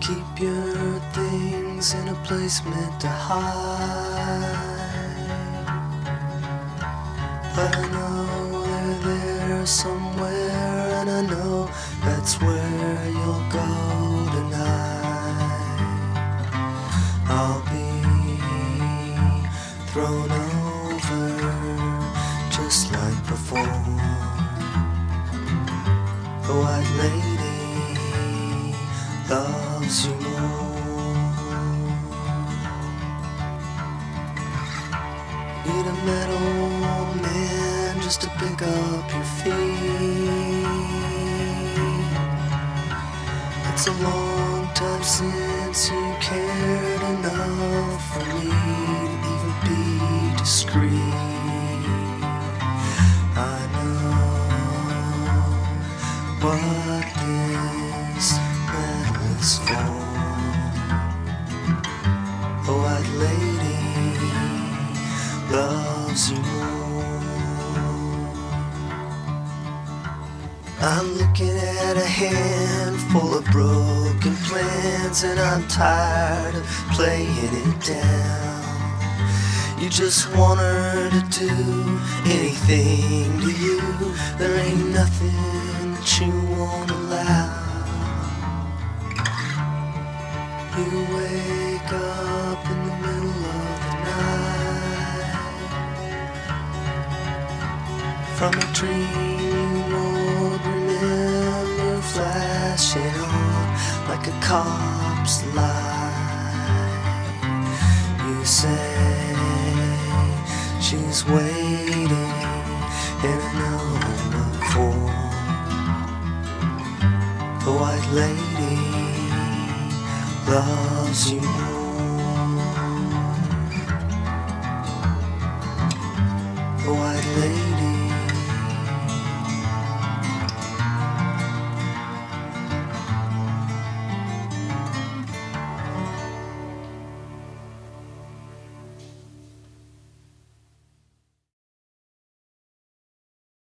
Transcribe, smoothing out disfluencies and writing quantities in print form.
Keep your things in a place meant to hide. But I know they're there somewhere, and I know that's where you'll go tonight. I'll be thrown over just like before. The white lady loves you more. Need a metal man just to pick up your feet. It's a long time since you cared enough for me to even be discreet. I know what this metal is for. The white lady loves you more. I'm looking at a handful of broken plans, and I'm tired of playing it down. You just want her to do anything to you. There ain't nothing that you won't allow. You wake up in the middle of the night from a dream you won't remember, flashing on like a cop's light. You say she's waiting in another form. The white lady loves you more.